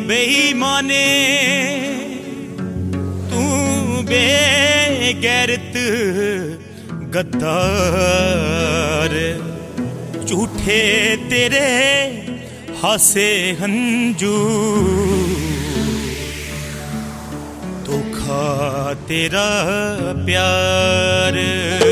बेईमाने तू बेगैरत गद्दार, झूठे तेरे हासे हंजू, धोखा तेरा प्यार।